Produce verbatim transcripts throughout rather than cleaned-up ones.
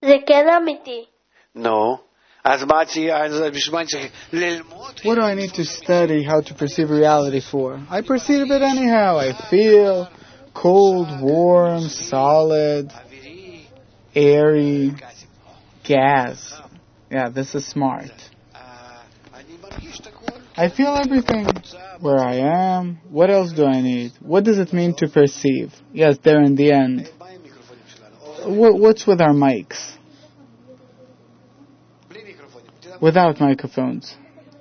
זה כן אמיתי. נו, אז מה בשביל מה צריך ללמוד? What do I need to study how to perceive reality for? I perceive it anyhow. I feel cold, warm, solid, airy, gas. Yeah, this is smart. I feel everything. Where I am. What else do I need? What does it mean to perceive? Yes, there in the end. What, what's with our mics? Without microphones.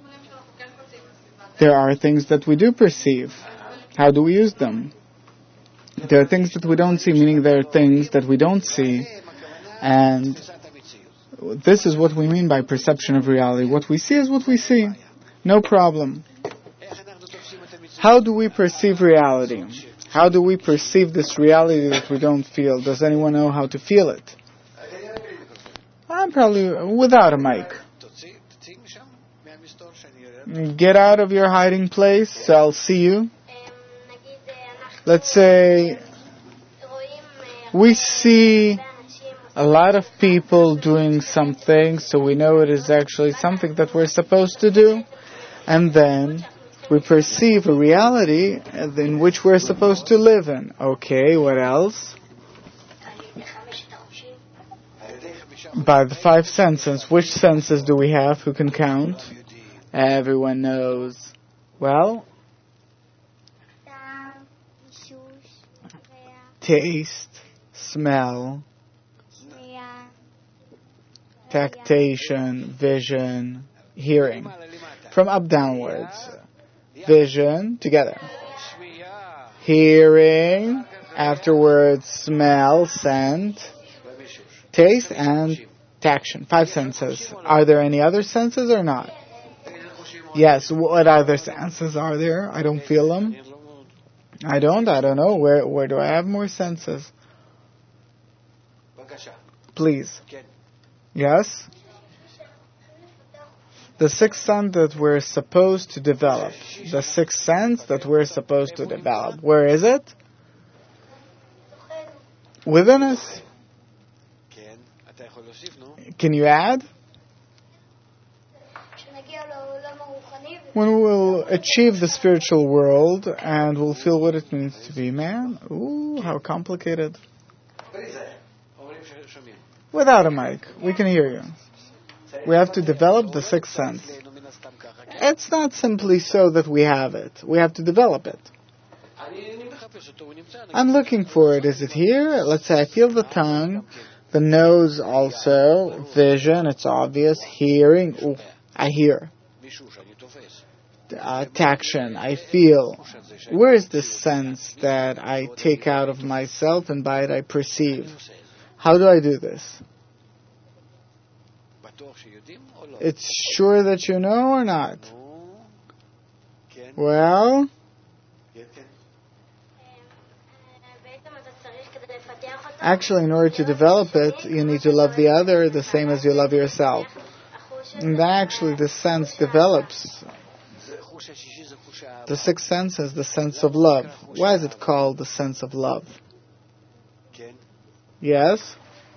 There are things that we do perceive. How do we use them? There are things that we don't see, meaning there are things that we don't see. And this is what we mean by perception of reality. What we see is what we see. No problem. How do we perceive reality? How do we perceive this reality that we don't feel? Does anyone know how to feel it? I'm probably without a mic. Get out of your hiding place, so I'll see you. Let's say we see a lot of people doing something, so we know it is actually something that we're supposed to do. And then we perceive a reality in which we're supposed to live in. Okay, what else? By the five senses. Which senses do we have? Who can count? Everyone knows. Well? Taste, smell, tactation, vision, hearing. From up downwards. Vision, together. Hearing, afterwards smell, scent, taste, and taction. Five senses. Are there any other senses or not? Yes, what other senses are there? I don't feel them. I don't, I don't know. Where where do I have more senses? Please. Yes? The sixth sense that we're supposed to develop. The sixth sense that we're supposed to develop. Where is it? Within us. Can you add? When we'll achieve the spiritual world and we'll feel what it means to be man. Ooh, how complicated. Without a mic, we can hear you. We have to develop the sixth sense. It's not simply so that we have it. We have to develop it. I'm looking for it. Is it here? Let's say I feel the tongue, the nose also, vision, it's obvious, hearing, ooh, I hear. Uh, taction, I feel. Where is this sense that I take out of myself and by it I perceive? How do I do this? It's sure that you know or not? Well? Actually, in order to develop it, you need to love the other the same as you love yourself. And actually, the sense develops. The sixth sense is the sense of love. Why is it called the sense of love? Yes?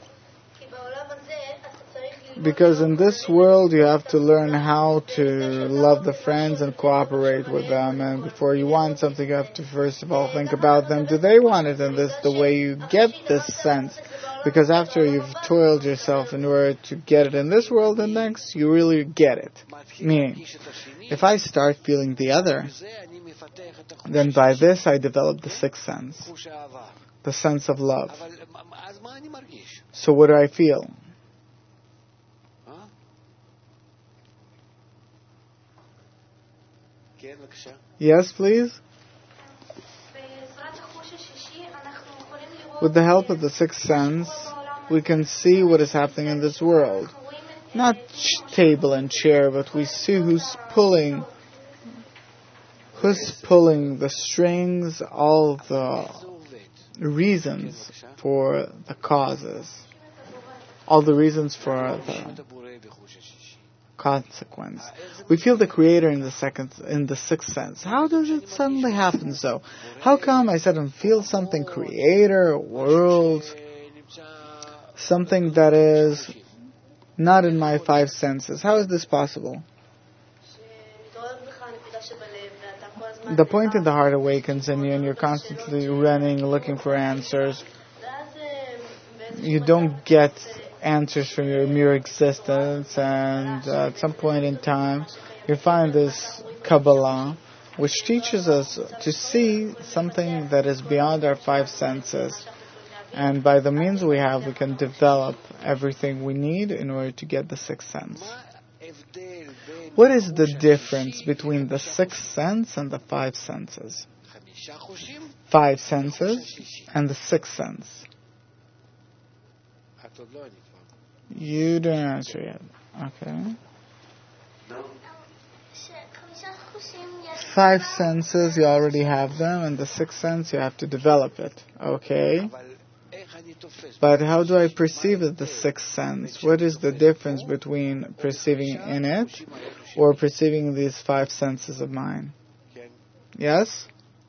Because in this world you have to learn how to love the friends and cooperate with them. And before you want something, you have to first of all think about them. Do they want it? And this is the way you get this sense. Because after you've toiled yourself in order to get it in this world and next, you really get it. Meaning, if I start feeling the other, then by this I develop the sixth sense. The sense of love. So what do I feel? Yes, please? With the help of the sixth sense, we can see what is happening in this world. Not table and chair, but we see who's pulling, who's pulling the strings, all the reasons for the causes, all the reasons for the consequence. We feel the Creator in the second, in the sixth sense. How does it suddenly happen so? How come I suddenly feel something, Creator, world? something that is not in my five senses. How is this possible? The point in the heart awakens in you and you're constantly running, looking for answers. You don't get answers from your mere existence, and uh, at some point in time you find this Kabbalah which teaches us to see something that is beyond our five senses, and by the means we have we can develop everything we need in order to get the sixth sense. What is the difference between the sixth sense and the five senses? Five senses and the sixth sense. You didn't answer yet. Okay. Five senses, you already have them, and the sixth sense, you have to develop it. Okay. But how do I perceive the sixth sense? What is the difference between perceiving in it or perceiving these five senses of mine? Yes?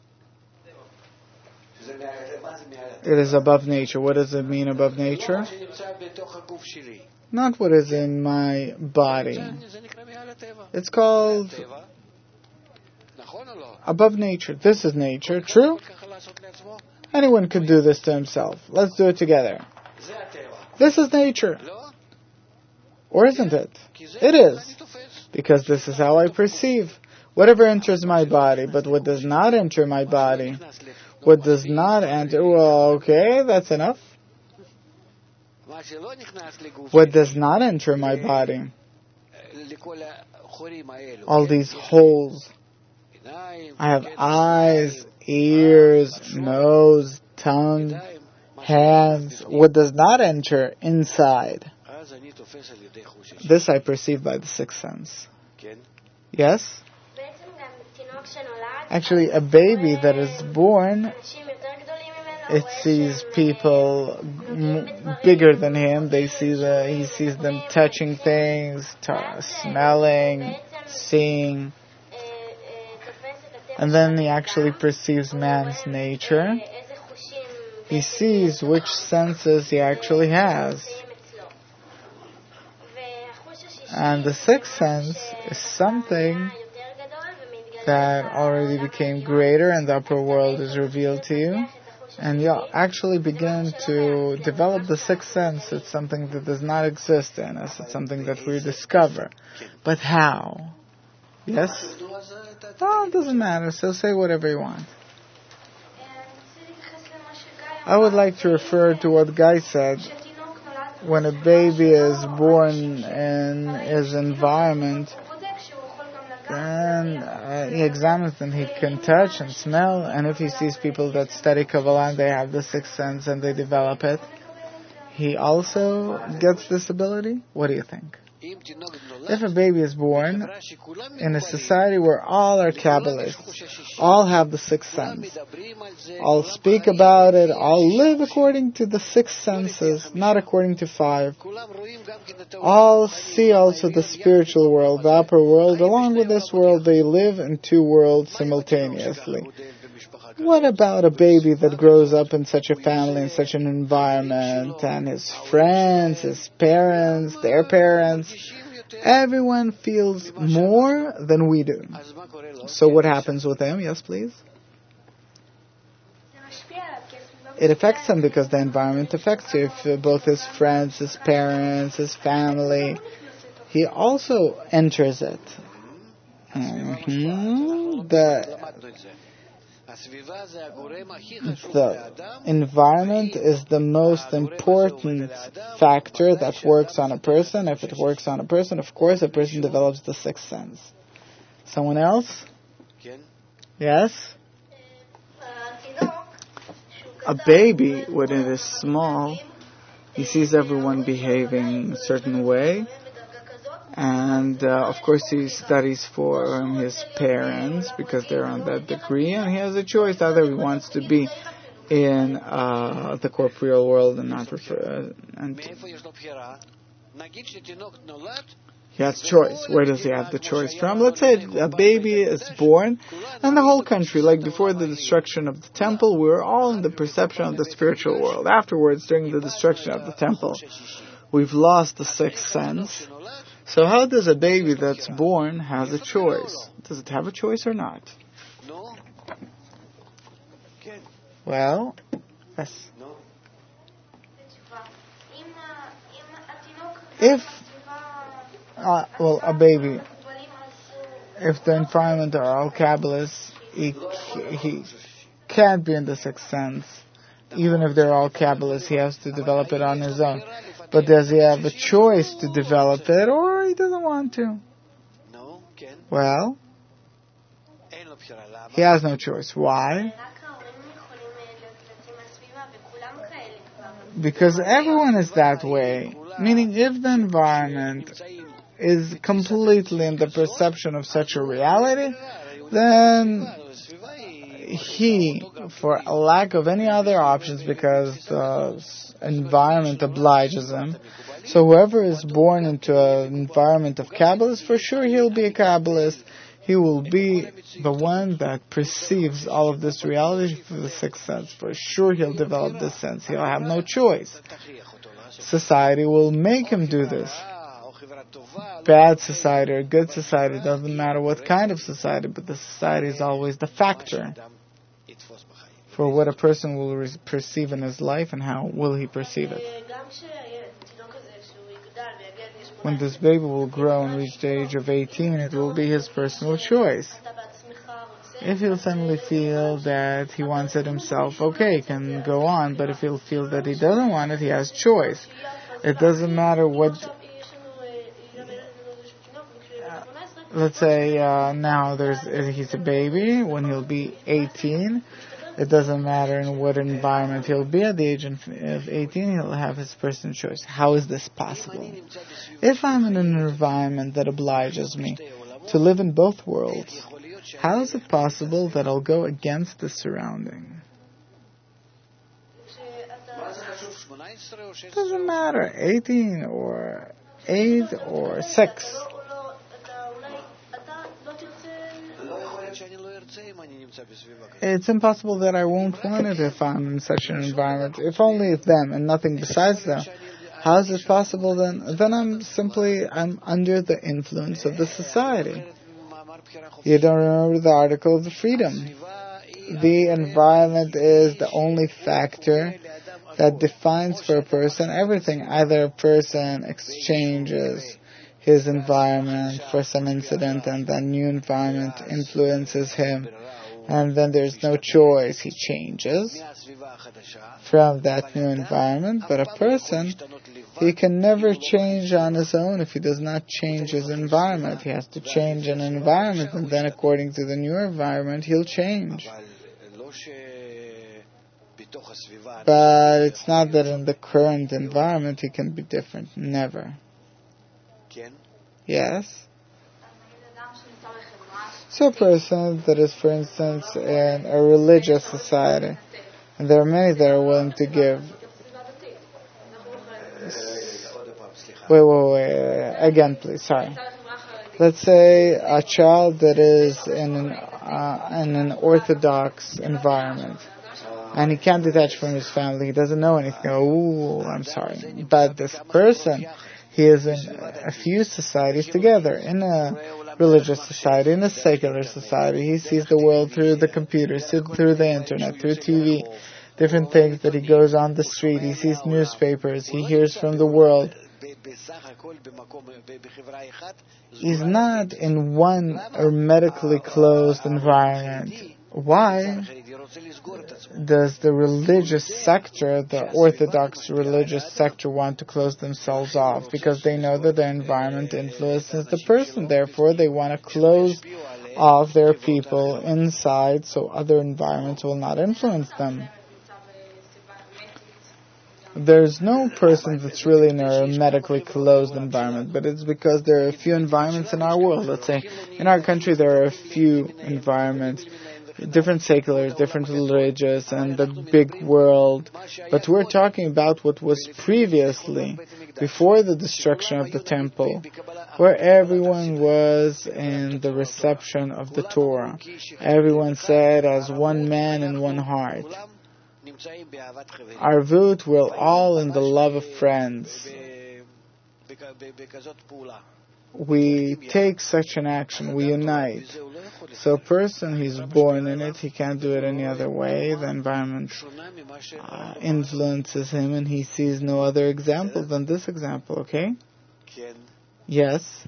It is above nature. What does it mean above nature? Not what is in my body. It's called above nature. This is nature. True? Anyone could do this to himself. Let's do it together. This is nature. Or isn't it? It is. Because this is how I perceive. Whatever enters my body, but what does not enter my body, what does not enter, well, okay, that's enough. What does not enter my body, all these holes. I have eyes, ears, nose, tongue, hands. What does not enter inside, this I perceive by the sixth sense. Yes? Actually, a baby that is born, it sees people m- bigger than him. They see the, he sees them touching things, t- smelling, seeing. And then he actually perceives man's nature. He sees which senses he actually has. And the sixth sense is something that already became greater and the upper world is revealed to you. And you actually begin to develop the sixth sense. It's something that does not exist in us. It's something that we discover. But how? Yes? Oh, it doesn't matter. So say whatever you want. I would like to refer to what Guy said. When a baby is born in his environment, and uh, he examines them, he can touch and smell, and if he sees people that study Kabbalah and they have the sixth sense and they develop it, he also gets this ability? What do you think? If a baby is born in a society where all are Kabbalists, all have the sixth sense, all speak about it, all live according to the six senses, not according to five, all see also the spiritual world, the upper world, along with this world, they live in two worlds simultaneously. What about a baby that grows up in such a family, in such an environment, and his friends, his parents, their parents, everyone feels more than we do. So what happens with him? Yes, please? It affects him because the environment affects you. If both his friends, his parents, his family, he also enters it. Mm-hmm. The The environment is the most important factor that works on a person. If it works on a person, of course, a person develops the sixth sense. Someone else? Yes? A baby, when it is small, he sees everyone behaving a certain way. And, uh, of course, he studies for um, his parents because they're on that degree. And he has a choice either he wants to be in uh, the corporeal world and not... Refer, uh, and He has choice. Where does he have the choice from? Let's say a baby is born, and the whole country, like before the destruction of the temple, we were all in the perception of the spiritual world. Afterwards, during the destruction of the temple, we've lost the sixth sense. So how does a baby that's born have a choice? Does it have a choice or not? Well, yes. If Uh, well, a baby, if the environment are all Kabbalists, he, he can't be in the sixth sense. Even if they're all Kabbalists, he has to develop it on his own. But does he have a choice to develop it, or he doesn't want to? Well, he has no choice. Why? Because everyone is that way. Meaning, if the environment is completely in the perception of such a reality, then he, for lack of any other options, because the environment obliges him, so whoever is born into an environment of Kabbalists, for sure he'll be a Kabbalist. He will be the one that perceives all of this reality through the sixth sense. For sure he'll develop this sense. He'll have no choice. Society will make him do this. Bad society or good society, doesn't matter what kind of society, but the society is always the factor for what a person will re- perceive in his life and how will he perceive it. When this baby will grow and reach the age of eighteen, it will be his personal choice. If he'll suddenly feel that he wants it himself, okay, he can go on, but if he'll feel that he doesn't want it, he has choice. It doesn't matter what... Let's say uh, now there's he's a baby. When he'll be eighteen, it doesn't matter in what environment he'll be. At the age of eighteen, he'll have his personal choice. How is this possible? If I'm in an environment that obliges me to live in both worlds, how is it possible that I'll go against the surrounding? It doesn't matter, eighteen or eight or six. It's impossible that I won't want it if I'm in such an environment. If only it's them and nothing besides them. How is it possible then? Then I'm simply, I'm under the influence of the society. You don't remember the article of the freedom. The environment is the only factor that defines for a person everything. Either a person exchanges his environment for some incident and that new environment influences him, and then there's no choice, he changes from that new environment. But a person, he can never change on his own if he does not change his environment. He has to change an environment, and then according to the new environment he'll change. But it's not that in the current environment he can be different. Never. Yes. So a person that is, for instance, in a religious society, and there are many that are willing to give. Wait, wait, wait. Again, please. Sorry. Let's say a child that is in an, uh, in an Orthodox environment, and he can't detach from his family. He doesn't know anything. Oh, I'm sorry. But this person, he is in a few societies together. In a religious society, in a secular society, he sees the world through the computer, through the internet, through T V, different things that he goes on the street. He sees newspapers. He hears from the world. He's not in one hermetically closed environment. Why does the religious sector, the Orthodox religious sector, want to close themselves off? Because they know that their environment influences the person. Therefore, they want to close off their people inside so other environments will not influence them. There's no person that's really in a hermetically closed environment, but it's because there are a few environments in our world. Let's say in our country there are a few environments, different seculars, different religious, and the big world. But we're talking about what was previously. before the destruction of the temple, where everyone was in the reception of the Torah. Everyone said as one man and one heart. Arvut, we're all in the love of friends. We take such an action, we unite. So a person, he's born in it, he can't do it any other way. The environment uh, influences him and he sees no other example than this example, okay? Yes?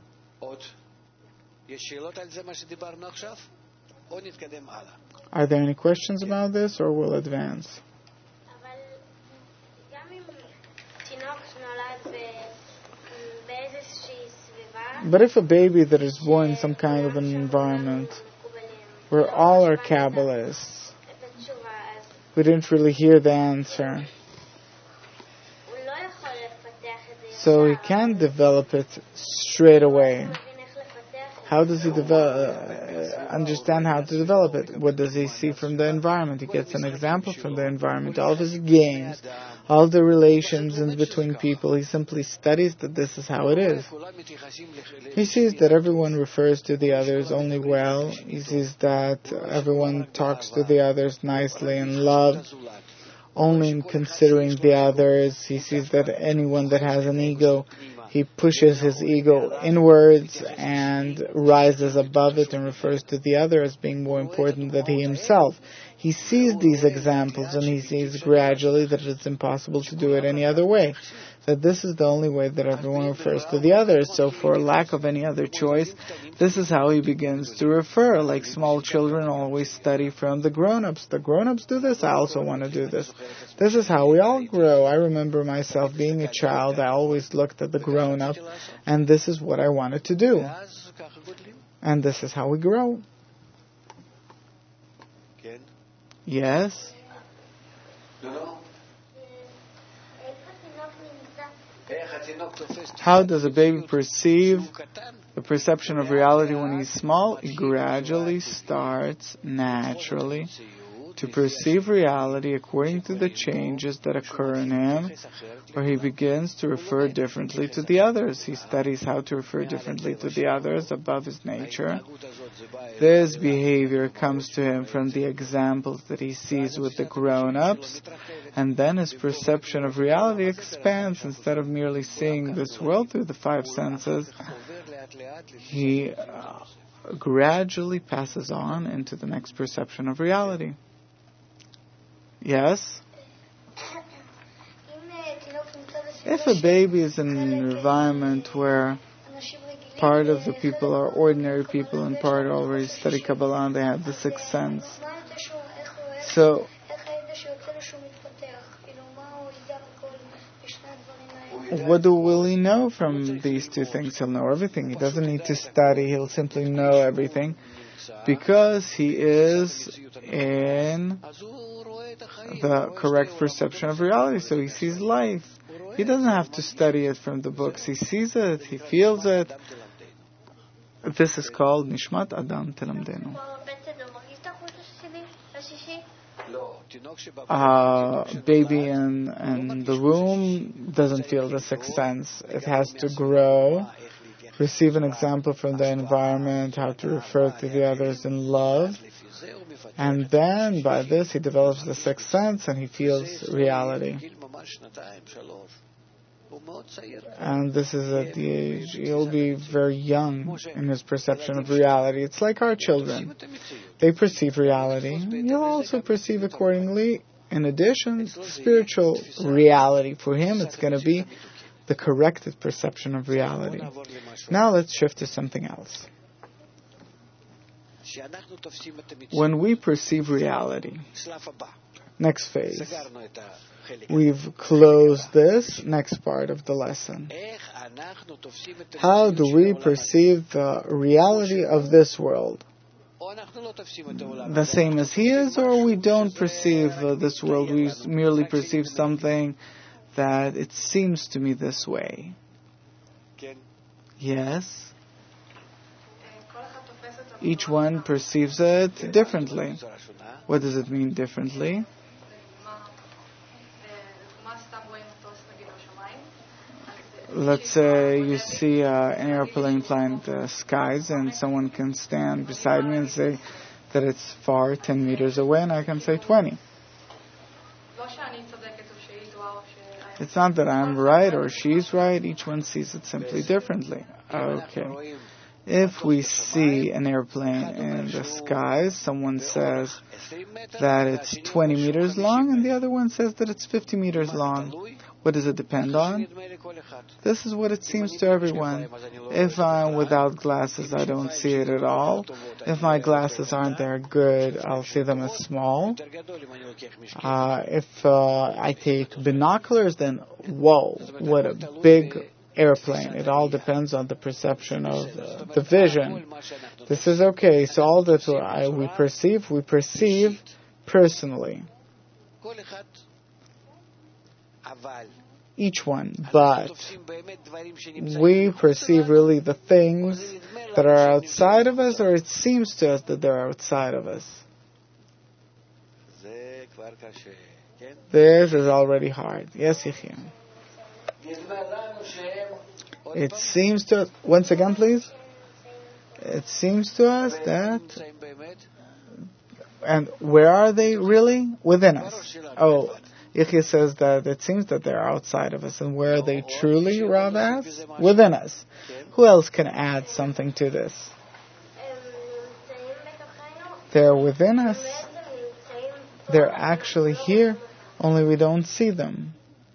Are there any questions about this or we'll advance? But if a baby that is born in some kind of an environment where all are Kabbalists, we didn't really hear the answer. So he can't develop it straight away. How does he develop, uh, understand how to develop it? What does he see from the environment? He gets an example from the environment. All of his games, all the relations in between people, he simply studies that this is how it is. He sees that everyone refers to the others only well. He sees that everyone talks to the others nicely in love, only in considering the others. He sees that anyone that has an ego, he pushes his ego inwards and rises above it and refers to the other as being more important than he himself. He sees these examples and he sees gradually that it's impossible to do it any other way. That this is the only way that everyone refers to the others. So for lack of any other choice, this is how he begins to refer. Like small children always study from the grown-ups. The grown-ups do this, I also want to do this. This is how we all grow. I remember myself being a child, I always looked at the grown-up, and this is what I wanted to do. And this is how we grow. Yes? How does a baby perceive the perception of reality when he's small? He gradually starts naturally to perceive reality according to the changes that occur in him, where he begins to refer differently to the others. He studies how to refer differently to the others above his nature. This behavior comes to him from the examples that he sees with the grown-ups, and then his perception of reality expands. Instead of merely seeing this world through the five senses, he uh, gradually passes on into the next perception of reality. Yes? If a baby is in an environment where part of the people are ordinary people and part already study Kabbalah and they have the sixth sense, so what do, will he know from these two things? He'll know everything. He doesn't need to study. He'll simply know everything because he is in the correct perception of reality. So he sees life. He doesn't have to study it from the books. He sees it. He feels it. This is called Nishmat Adam Telamdenu. Uh, baby in, in the womb doesn't feel the sixth sense. It has to grow, receive an example from the environment, how to refer to the others in love, and then by this he develops the sixth sense and he feels reality. And this is at the age, he'll be very young in his perception of reality. It's like our children. They perceive reality. He'll also perceive accordingly. In addition, spiritual reality. For him, it's going to be the corrected perception of reality. Now let's shift to something else. When we perceive reality, next phase, we've closed this next part of the lesson. How do we perceive the reality of this world? The same as he is, or we don't perceive uh, this world, we merely perceive something that it seems to me this way? Yes? Each one perceives it differently. What does it mean differently? let's say you see uh, an airplane flying in the skies, and someone can stand beside me and say that it's far, ten meters away, and I can say twenty. It's not that I'm right or she's right. Each one sees it simply differently. Okay. If we see an airplane in the skies, someone says that it's twenty meters long, and the other one says that it's fifty meters long. What does it depend on? This is what it seems to everyone. If I'm without glasses, I don't see it at all. If my glasses aren't there good, I'll see them as small. Uh, if uh, I take binoculars, then whoa, what a big airplane. It all depends on the perception of uh, the vision. This is okay. So all that I, we perceive, we perceive personally. Each one, but we perceive really the things that are outside of us, or it seems to us that they're outside of us. This is already hard. Yes, Yechim. It seems to us, once again please, it seems to us that, and where are they really? Within us. Oh, Yechia says that it seems that they're outside of us, and where are they truly, Rav asks? Within us. Who else can add something to this? They're within us. They're actually here, only we don't see them.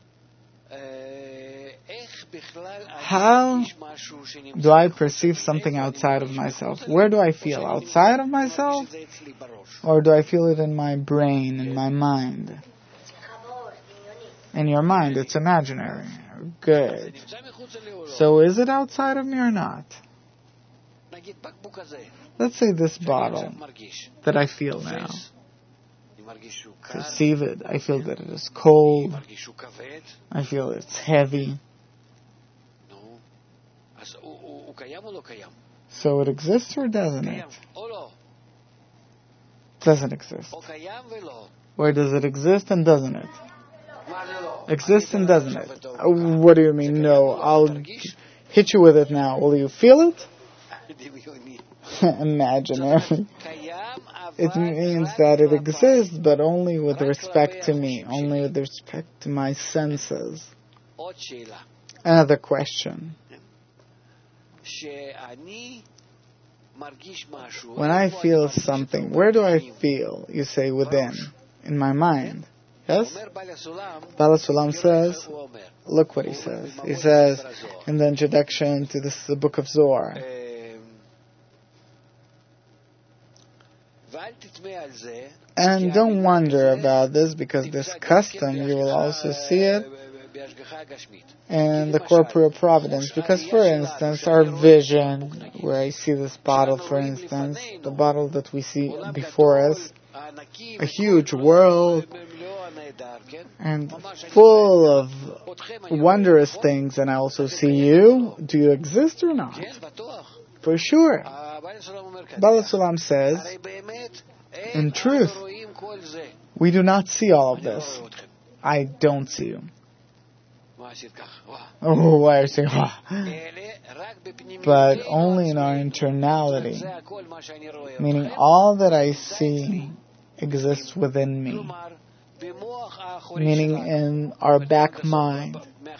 How do I perceive something outside of myself? Where do I feel? Outside of myself? Or do I feel it in my brain, in my mind? In your mind, it's imaginary. Good. So is it outside of me or not? Let's say this bottle that I feel now. Perceive it. I feel that it is cold. I feel it's heavy. So it exists or doesn't it? Doesn't exist. Where does it exist and doesn't it? Exists and doesn't it? Uh, what do you mean? No, I'll hit you with it now. Will you feel it? Imaginary. It means that it exists, but only with respect to me, only with respect to my senses. Another question. When I feel something, where do I feel? You say within, in my mind. Yes? Baal HaSulam says, look what he says. He says in the introduction to this the book of Zohar, and don't wonder about this, because this custom, you will also see it in the corporeal providence. Because, for instance, our vision, where I see this bottle, for instance, the bottle that we see before us, a huge world, and full of wondrous things, and I also see you. Do you exist or not? For sure. Baal HaSulam says, in truth, we do not see all of this. I don't see you. Oh, why are you saying, ah? But only in our internality, meaning all that I see exists within me, meaning in our back mind.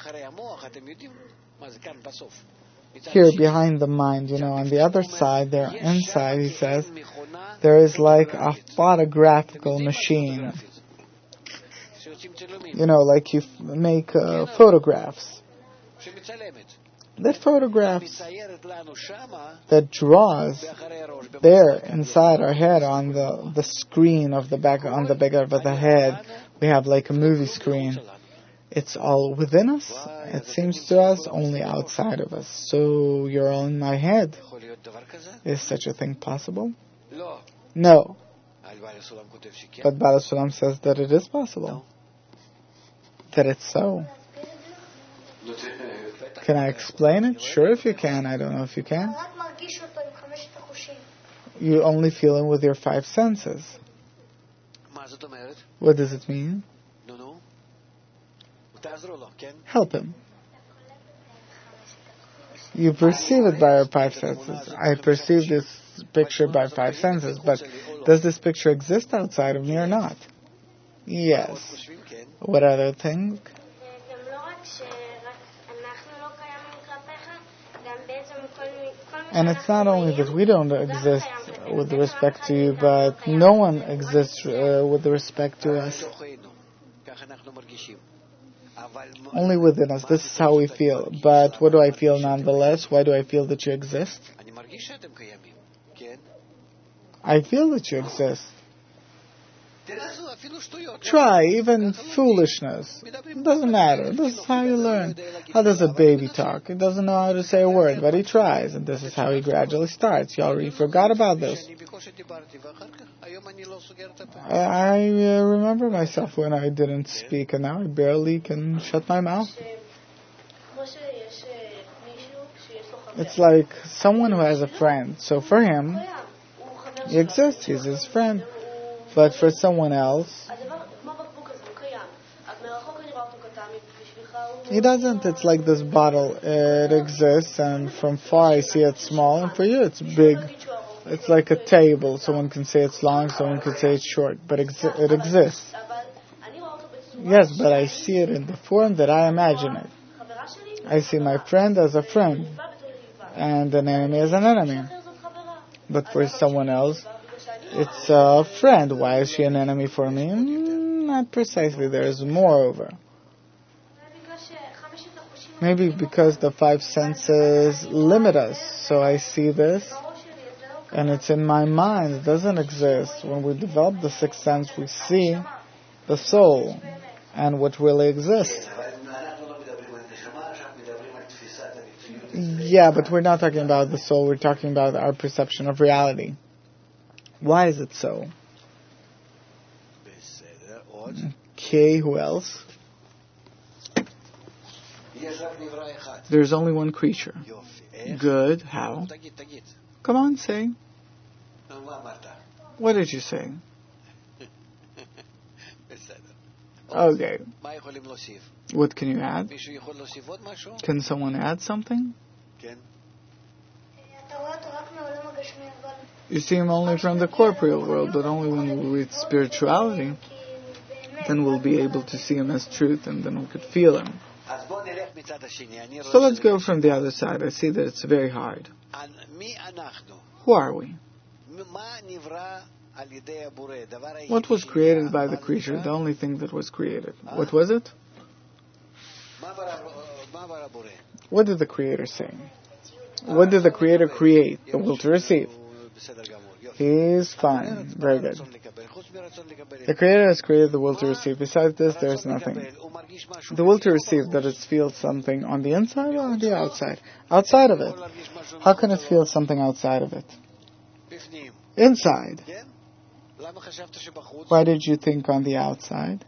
Here, behind the mind, you know, on the other side, there, inside, he says, there is like a photographical machine. You know, like you f- make uh, photographs. That photographs, that draws there inside our head on the, the screen of the back, on the back of the head, we have like a movie screen. It's all within us. It seems to us only outside of us. So you're all in my head. Is such a thing possible? No. But Baal HaSulam says that it is possible. That it's so. Can I explain it? Sure, if you can. I don't know if you can. You only feel it with your five senses. What does it mean? Help him. You perceive it by our five senses. I perceive this picture by five senses, but does this picture exist outside of me or not? Yes. What other things? And it's not only that we don't exist with respect to you, but no one exists uh, with respect to us. Only within us. This is how we feel. But what do I feel nonetheless? Why do I feel that you exist? I feel that you exist. Try, even foolishness. It doesn't matter. This is how you learn. How does a baby talk? He doesn't know how to say a word, but he tries, and this is how he gradually starts. You already forgot about this. I uh, remember myself when I didn't speak, and now I barely can shut my mouth. It's like someone who has a friend. So for him, he exists. He's his friend. But for someone else, he doesn't. It's like this bottle. It exists, and from far I see it small, and for you it's big. It's like a table. Someone can say it's long, someone can say it's short, but exi- it exists. Yes, but I see it in the form that I imagine it. I see my friend as a friend, and an enemy as an enemy. But for someone else, it's a friend. Why is she an enemy for me? Mm, not precisely. There is moreover. Maybe because the five senses limit us. So I see this, and it's in my mind. It doesn't exist. When we develop the sixth sense, we see the soul and what really exists. Yeah, but we're not talking about the soul. We're talking about our perception of reality. Why is it so? Okay, who else? There's only one creature. Good, how? Come on, say. What did you say? Okay. What can you add? Can someone add something? You see him only from the corporeal world, but only when we reach spirituality, then we'll be able to see him as truth, and then we could feel him. So let's go from the other side. I see that it's very hard. Who are we? What was created by the creature? The only thing that was created. What was it? What did the Creator say? What did the Creator create? The will to receive. He's fine. Very good. The Creator has created the will to receive. Besides this, there's nothing. The will to receive, that it feels something on the inside or on the outside? Outside of it. How can it feel something outside of it? Inside. Why did you think on the outside?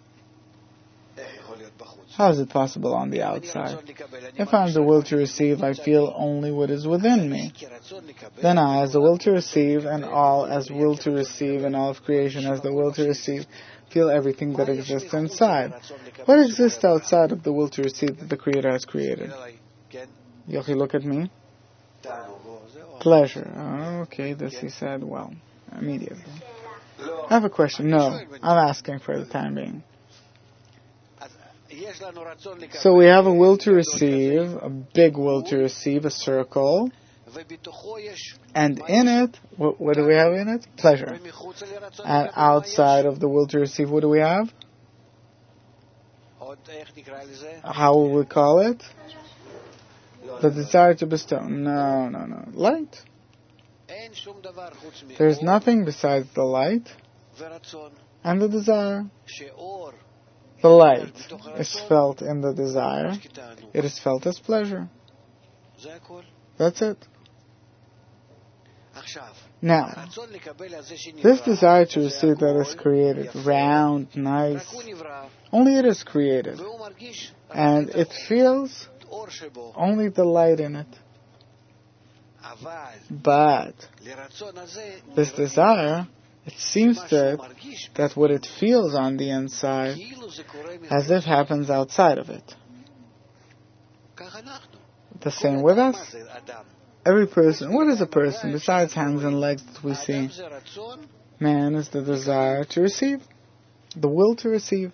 How is it possible on the outside? If I have the will to receive, I feel only what is within me. Then I, as the will to receive, and all as will to receive, and all of creation as the will to receive, feel everything that exists inside. What exists outside of the will to receive that the Creator has created? Yochi, look at me. Pleasure. Oh, okay, this he said, well, immediately. I have a question. No, I'm asking for the time being. So we have a will to receive, a big will to receive, a circle, and in it, what, what do we have in it? Pleasure. And outside of the will to receive, what do we have? How will we call it? The desire to bestow. No, no, no. Light. There's nothing besides the light and the desire. The light is felt in the desire. It is felt as pleasure. That's it. Now, this desire to receive that is created, round, nice, only it is created. And it feels only the light in it. But this desire, it seems that, that what it feels on the inside, as if happens outside of it. the same with us. Every person, what is a person besides hands and legs that we see? Man is the desire to receive, the will to receive.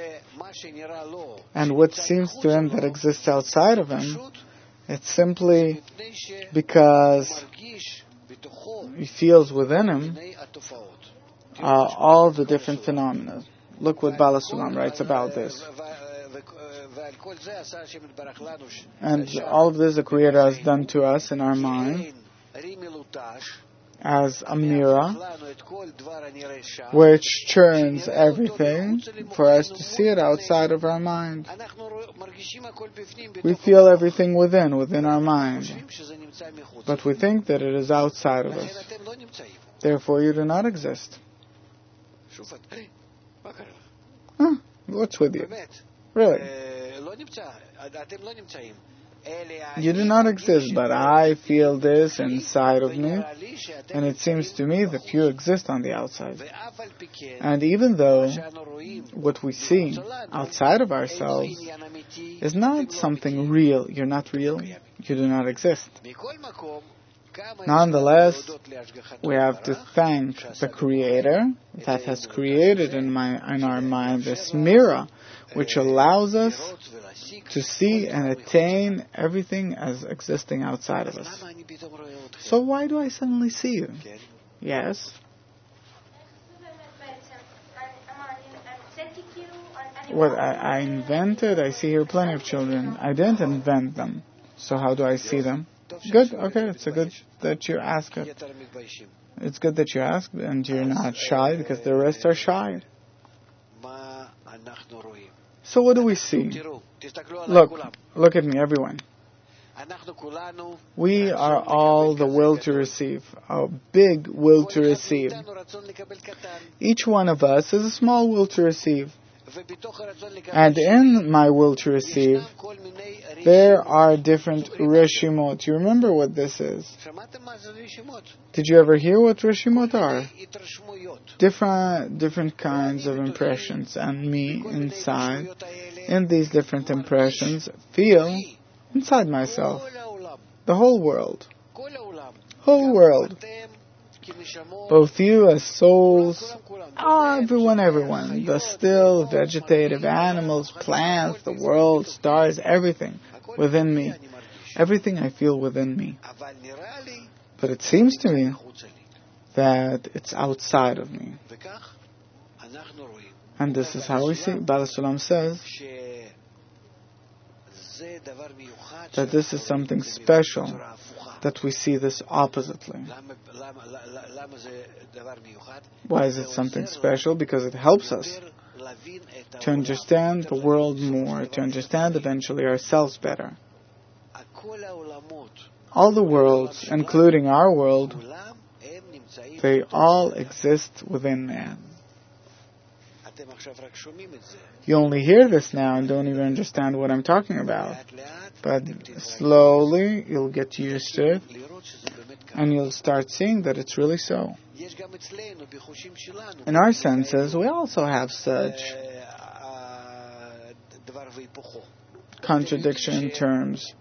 And what seems to him that exists outside of him, it's simply because he feels within him uh, all the different phenomena. Look what Baal HaSulam writes about this. And all of this the Creator has done to us in our mind as a mirror which churns everything for us to see it outside of our mind. We feel everything within, within our mind, but we think that it is outside of us. Therefore you do not exist. Huh? What's with you? Really? You do not exist, but I feel this inside of me, and it seems to me that you exist on the outside. And even though what we see outside of ourselves is not something real, you're not real, you do not exist. Nonetheless, we have to thank the Creator that has created in, my, in our mind this mirror which allows us to see and attain everything as existing outside of us. So why do I suddenly see you? Yes? What I, I invented? I see here plenty of children. I didn't invent them. So how do I see them? Good, okay, it's a good that you ask it. It's good that you ask and you're not shy because the rest are shy. So what do we see? Look, look at me, everyone. We are all the will to receive, a big will to receive. Each one of us is a small will to receive. And in my will to receive, there are different reshimot. You remember what this is? Did you ever hear what reshimot are? Different, different kinds of impressions. And me, inside, in these different impressions, feel inside myself the whole world. Whole world. Both you as souls, everyone, everyone, the still, vegetative, animals, plants, the world, stars, everything within me. Everything I feel within me. But it seems to me that it's outside of me. And this is how we see. Baal HaSulam says that this is something special, that we see this oppositely. Why is it something special? Because it helps us to understand the world more, to understand eventually ourselves better. All the worlds, including our world, they all exist within man. You only hear this now and don't even understand what I'm talking about. But slowly you'll get used to it and you'll start seeing that it's really so. In our senses, we also have such contradiction in terms.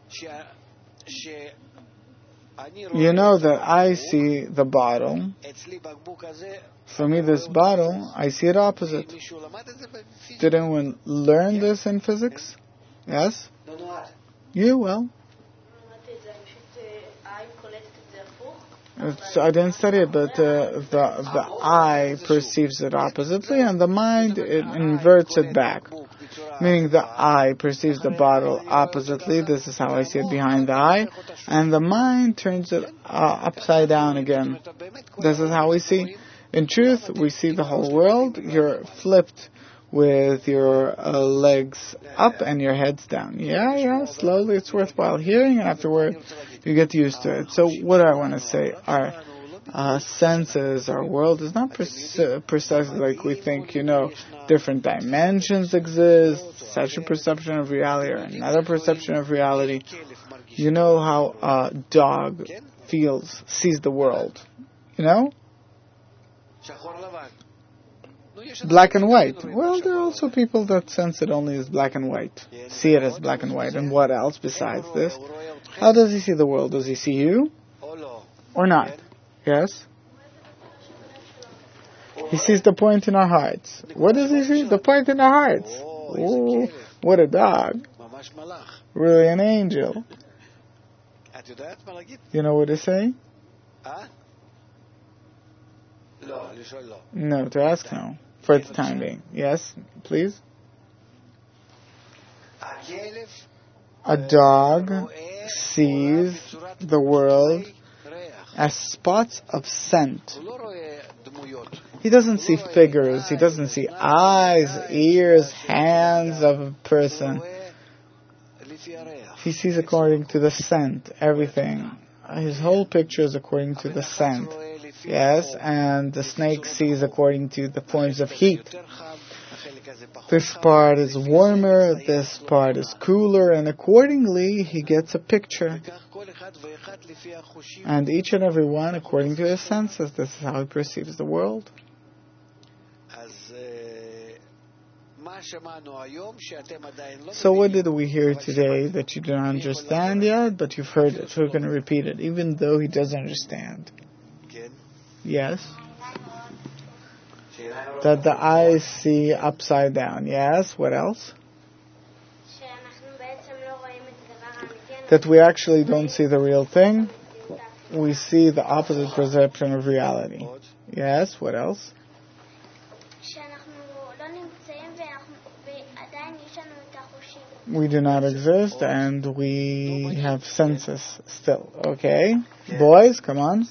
You know that I see the bottle. For me, this bottle, I see it opposite. Did anyone learn this in physics? Yes? You will. It's, I didn't study it, but uh, the the eye perceives it oppositely, and the mind it inverts it back. Meaning the eye perceives the bottle oppositely. This is how I see it behind the eye, and the mind turns it uh, upside down again. This is how we see. In truth, we see the whole world. You're flipped with your uh, legs up and your heads down. Yeah, yeah, slowly. It's worthwhile hearing, and afterward, you get used to it. So what do I want to say? Our uh, senses, our world is not pre- precisely like we think, you know, different dimensions exist, such a perception of reality or another perception of reality. You know how a dog feels, sees the world. You know? Black and white. Well, there are also people that sense it only as black and white. See it as black and white. And what else besides this? How does he see the world? Does he see you? Or not? Yes? He sees the point in our hearts. What does he see? The point in our hearts. Ooh, what a dog. Really an angel. You know what to say? No, to ask no. For the time being. Yes, please. A dog sees the world as spots of scent. He doesn't see figures. He doesn't see eyes, ears, hands of a person. He sees according to the scent, everything. His whole picture is according to the scent. Yes, and the snake sees according to the points of heat. This part is warmer, this part is cooler, and accordingly he gets a picture. And each and every one according to his senses. This is how he perceives the world. So what did we hear today that you don't understand yet, but you've heard it, so we're going to repeat it, even though he doesn't understand. Yes? That the eyes see upside down. Yes? What else? That we actually don't see the real thing. We see the opposite perception of reality. Yes? What else? We do not exist and we have senses still. Okay? Boys, come on.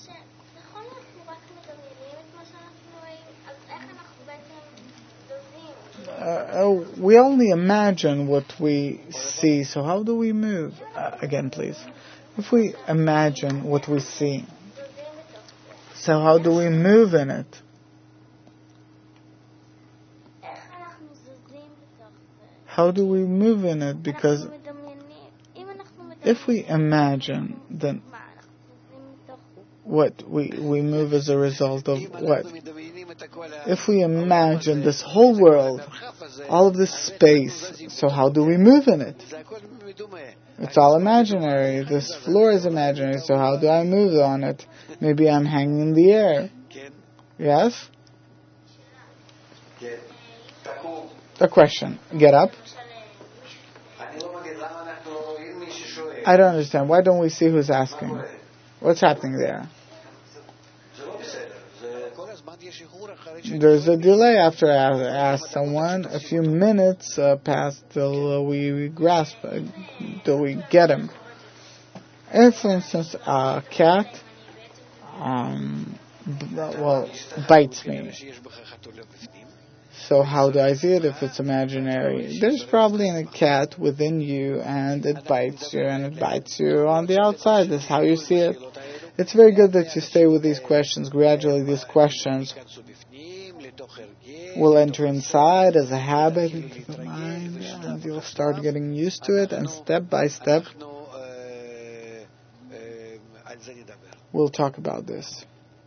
Uh, oh, we only imagine what we see, so how do we move? Uh, again, please. If we imagine what we see, so how do we move in it? How do we move in it? Because if we imagine, then what? We, we move as a result of what? If we imagine this whole world, all of this space, so how do we move in it? It's all imaginary. This floor is imaginary, so how do I move on it? Maybe I'm hanging in the air. Yes? A question. Get up. I don't understand. Why don't we see who's asking? What's happening there? There's a delay after I ask someone. A few minutes uh, pass till uh, we grasp, uh, till we get him. If, for instance, a cat, um, b- well, bites me. So how do I see it if it's imaginary? There's probably a cat within you and it bites you and it bites you on the outside. That's how you see it. It's very good that you stay with these questions. Gradually these questions will enter inside as a habit into the mind and you'll start getting used to it, and step by step we'll talk about this.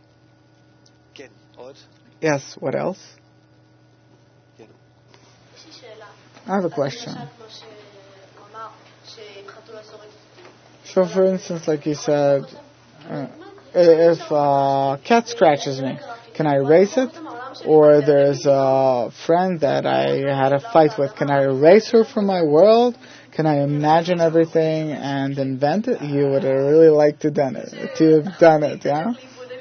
Yes, what else? I have a question. So, for instance, like you said, uh, if a cat scratches me, can I erase it? Or there's a friend that I had a fight with, can I erase her from my world? Can I imagine everything and invent it? You would have really liked to done it, to have done it, yeah?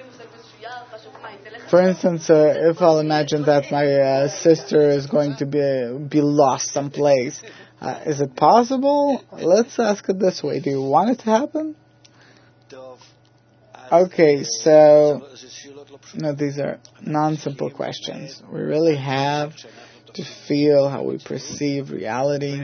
For instance, uh, if I'll imagine that my uh, sister is going to be be lost someplace, uh, is it possible? Let's ask it this way. Do you want it to happen? Okay, so no, these are non-simple questions. We really have to feel how we perceive reality,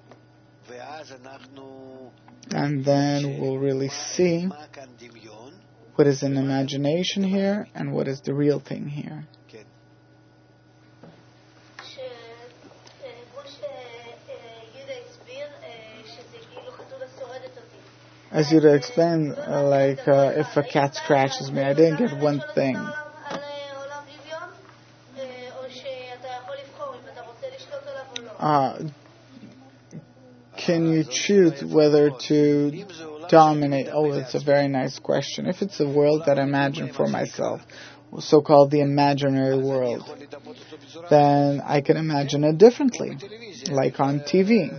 and then we'll really see what is an imagination here and what is the real thing here. As Yuda explained, uh, like uh, if a cat scratches me, I didn't get one thing. uh, can you choose whether to dominate? Oh, it's a very nice question. If it's a world that I imagine for myself, so-called the imaginary world, then I can imagine it differently, like on T V.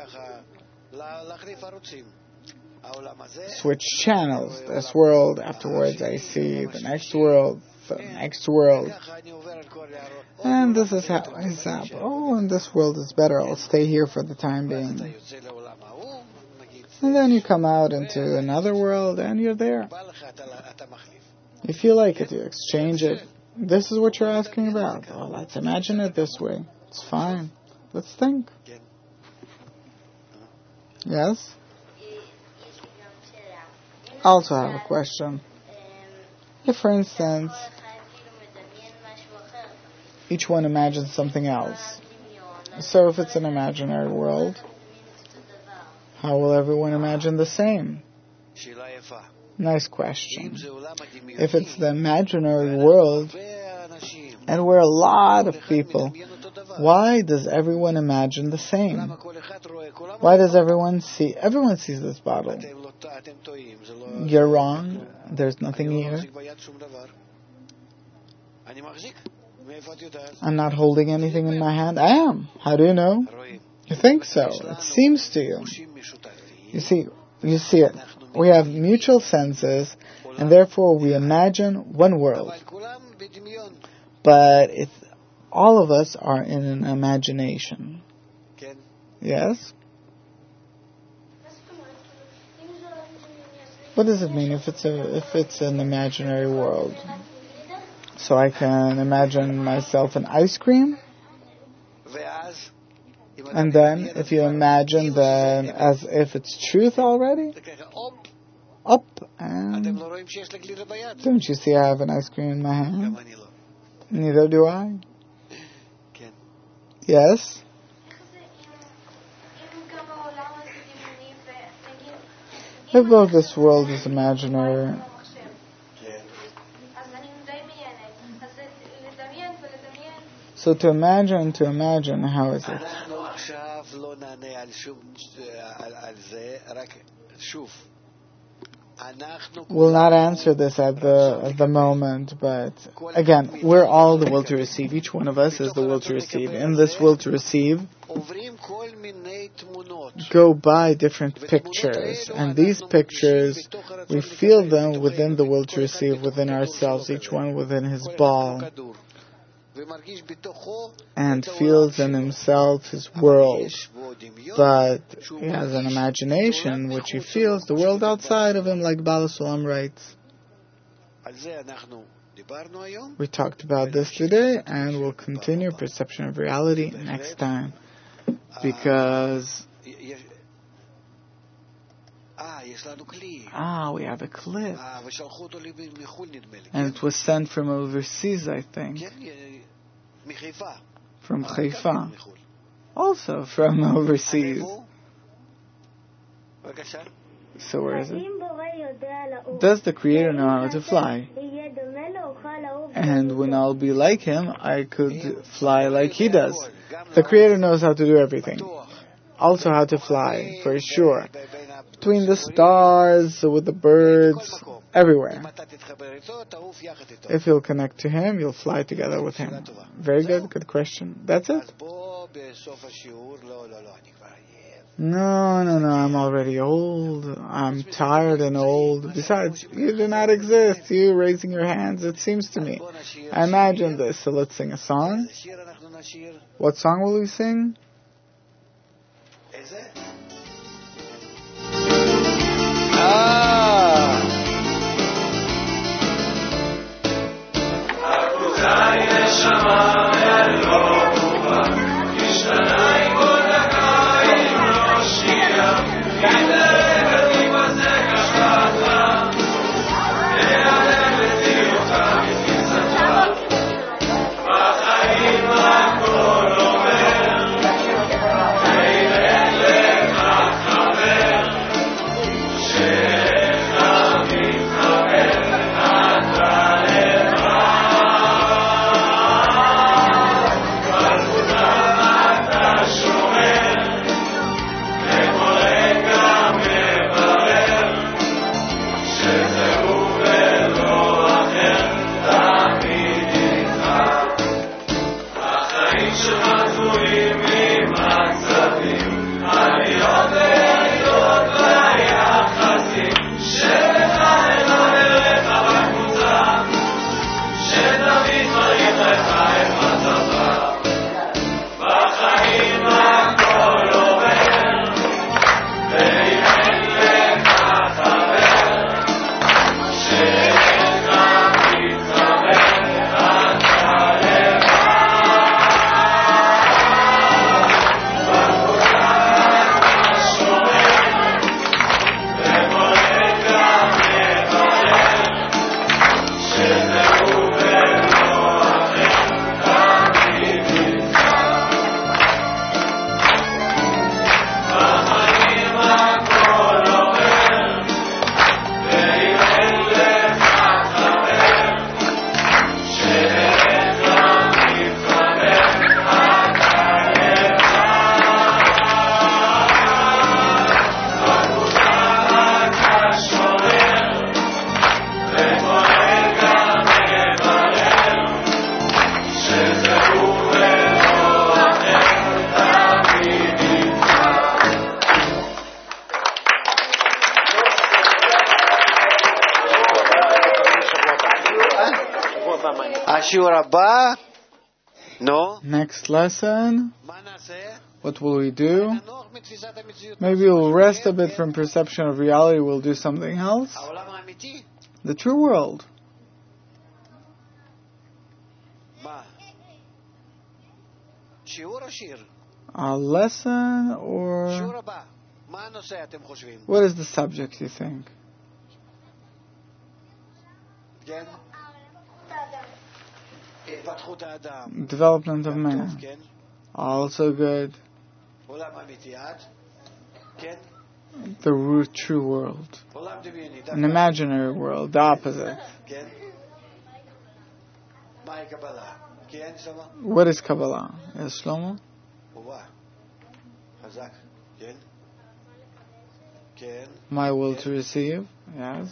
Switch channels, this world, afterwards I see the next world, the next world. And this is how I zap. Oh, and this world is better, I'll stay here for the time being. And then you come out into another world and you're there. If you like it, you exchange it. This is what you're asking about. Oh, let's imagine it this way. It's fine. Let's think. Yes? I also have a question. If, for instance, each one imagines something else, so if it's an imaginary world, how will everyone imagine the same? Nice question. If it's the imaginary world, and we're a lot of people, why does everyone imagine the same? Why does everyone see? Everyone sees this bottle. You're wrong. There's nothing here. I'm not holding anything in my hand. I am. How do you know? You think so. It seems to you. You see, you see it. We have mutual senses, and therefore we imagine one world. But it's, all of us are in an imagination. Yes? What does it mean if it's a if it's an imaginary world? So I can imagine myself an ice cream, and then if you imagine then as if it's truth already, up, and don't you see I have an ice cream in my hand? Neither do I. Yes? If both this world is imaginary, so to imagine, to imagine, how is it? We'll not answer this at the at the moment, but again, we're all the will to receive. Each one of us is the will to receive. In this will to receive, go by different pictures, and these pictures, we feel them within the will to receive, within ourselves, each one within his ball, and feels in himself his world. But he has an imagination which he feels the world outside of him, like Baal Sulam writes. We talked about this today, and we'll continue perception of reality next time. Because ah, we have a clip, and it was sent from overseas, I think, from Haifa, also from overseas. So where is it? Does the Creator know how to fly? And when I'll be like Him, I could fly like He does. The Creator knows how to do everything. Also how to fly, for sure. Between the stars, with the birds, everywhere. If you'll connect to Him, you'll fly together with Him. Very good, good question. That's it? No, no, no, I'm already old. I'm tired and old. Besides, you do not exist. You raising your hands, it seems to me. I imagine this. So let's sing a song. What song will we sing? השיעור הבא, נו, Next lesson, מה נעשה? what will we do? ננוח מתפיסת המציאות. Maybe we'll rest a bit from perception of reality. We'll do something else. העולם האמיתי. The true world. מה? שיעור או שיר? A lesson or... שיעור הבא. מה הנושא אתם חושבים? What is the subject, you think? כן? התפתחות האדם. Development of טוב, man. כן? Also good. עולם אמיתי עד? כן? The root true world. עולם דמיוני. An imaginary world, the opposite. כן? מהי קבלה? כן, שמה? What is Kabbalah? Yes, Shlomo? וואה. חזק. כן? כן? My will to receive. Yes.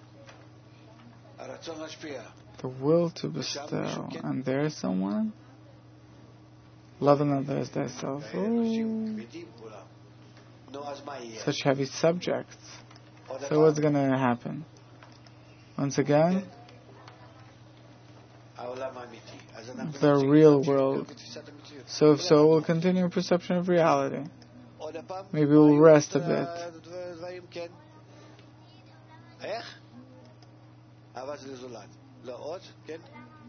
הרצון להשפיע. The will to bestow. And there is someone? Love another as thyself. Ooh. נו, אז מה יהיה? Such heavy subjects. עוד So פעם? what's going to happen? Once again, העולם האמיתי. אז אנחנו the רוצים real להמשיך world. בתפיסת המציאות. So if so, we'll continue perception of reality. עוד פעם? Maybe we'll מה rest a היו bit. דברים, כן? איך? אהבה זה לזולת. לא עוד? כן?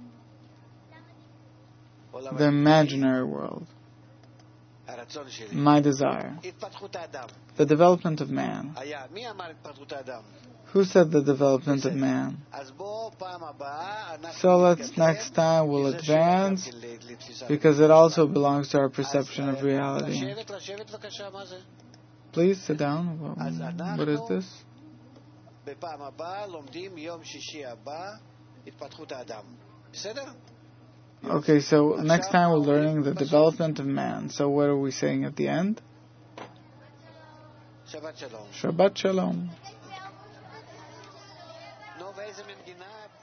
עולם The האמיתי. imaginary world. הרצון שלי. My desire. התפתחות האדם. The development of man. היה. מי אמר התפתחות האדם? Who said the development of man? אז בוא פעם הבאה אנחנו So let's נתקדם, next time we'll כי זה שייך advance גם כן לתפיסת because it also belongs to our perception of אז, reality. לשבת, לשבת בבקשה, מה זה? Please sit down. אז What is אנחנו this? בפעם הבאה לומדים יום שישי הבא התפתחות האדם. בסדר? Okay, so next time we're learning the development of man. So what are we saying at the end? שבת שלום. Shabbat Shalom. נו, ואיזה מנגינה?